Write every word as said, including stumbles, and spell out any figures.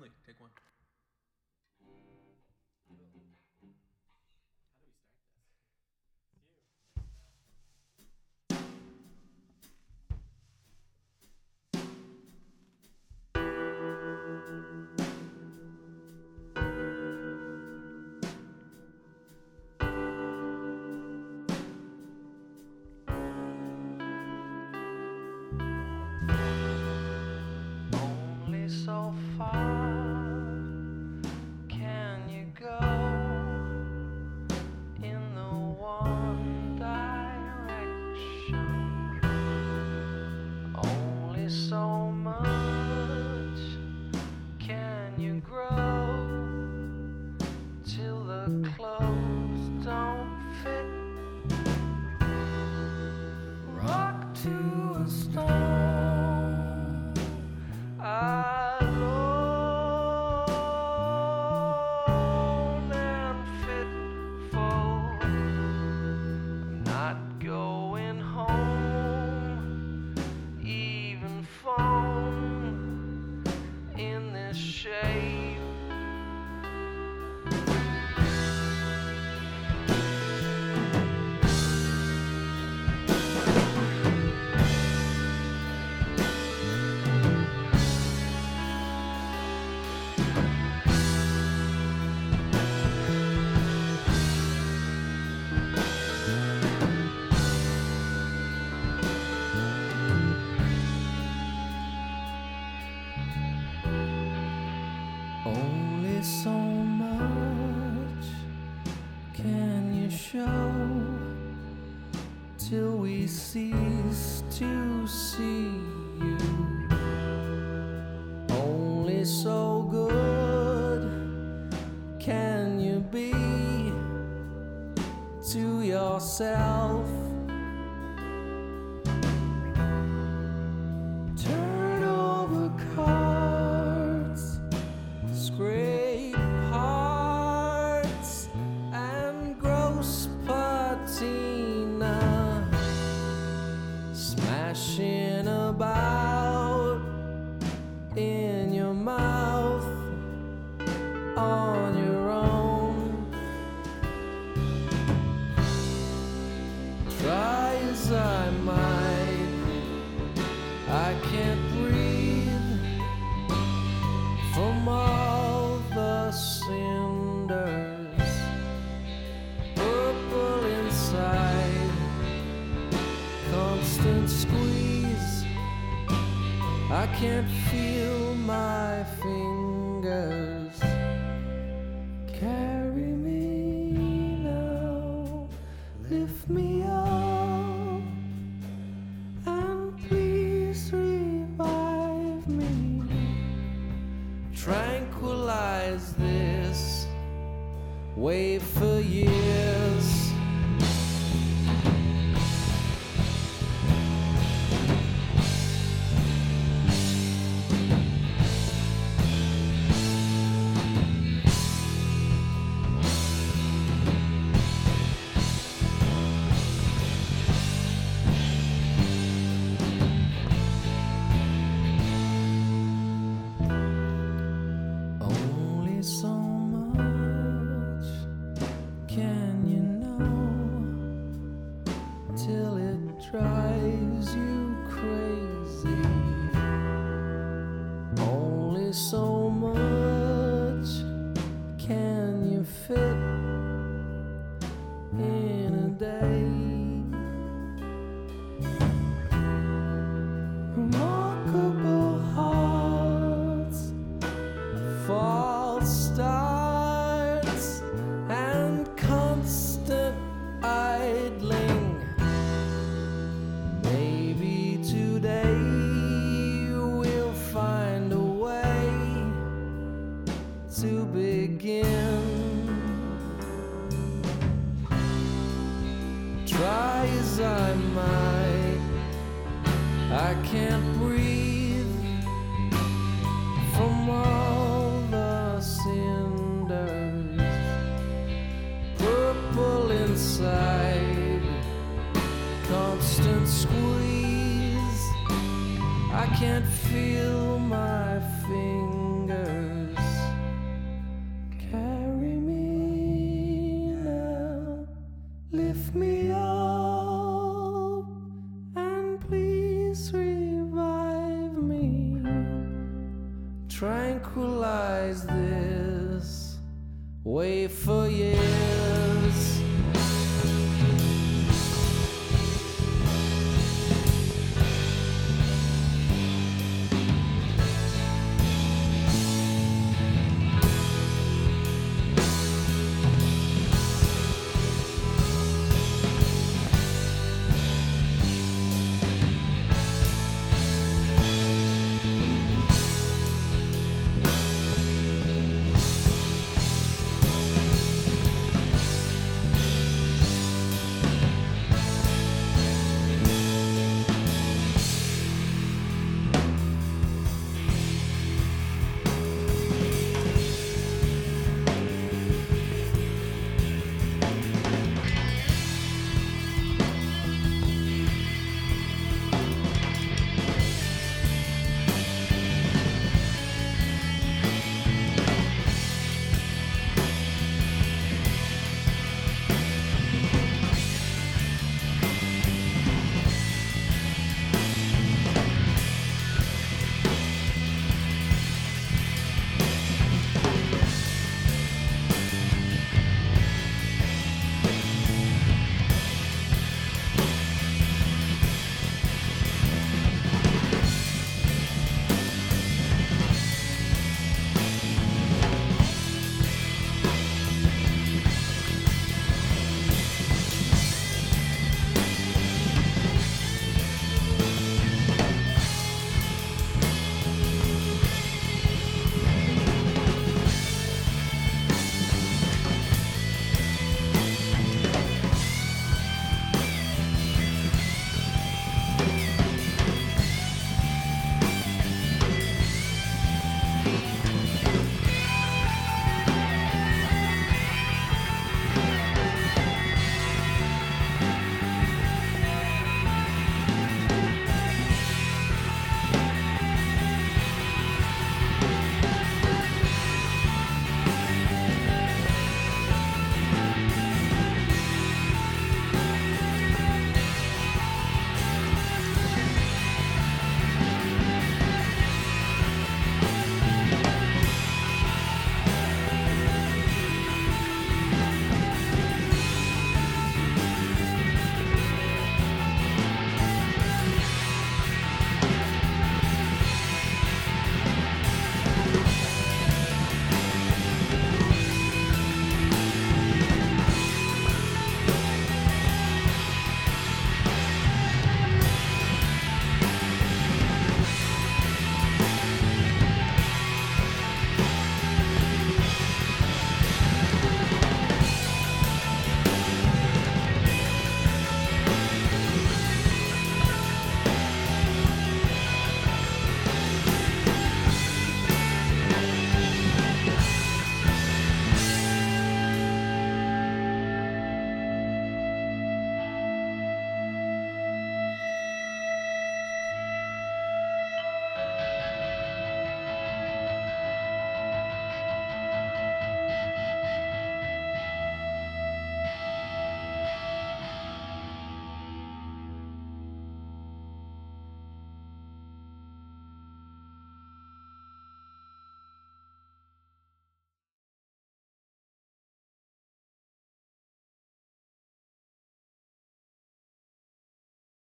only. Take one. How do we start this? Only so far can you go in the one direction. Only so much can you grow till the clothes don't fit. Rock to a stone, alone and fitful, not going home, even phone in this shape. Only so much can you show till we cease to see you. Only so good can you be to yourself. Turn over cards, scrape hearts and gross patina, smashing about in your mouth on your own. Try as I might, I can't breathe from all the cinders, purple inside, constant squeeze. I can't feel my fingers. Carry me now, lift me up, and please revive me. Tranquilize this wave for years. Only so much can you know till it drives you crazy. Only so much can you fit in a day. Remarkable hearts, false starts and constant idling. Maybe today we'll find a way to begin. Try as I might, I can't breathe from all the cinders, purple inside, constant squeeze. I can't feel my fingers. tranquilize this way for years.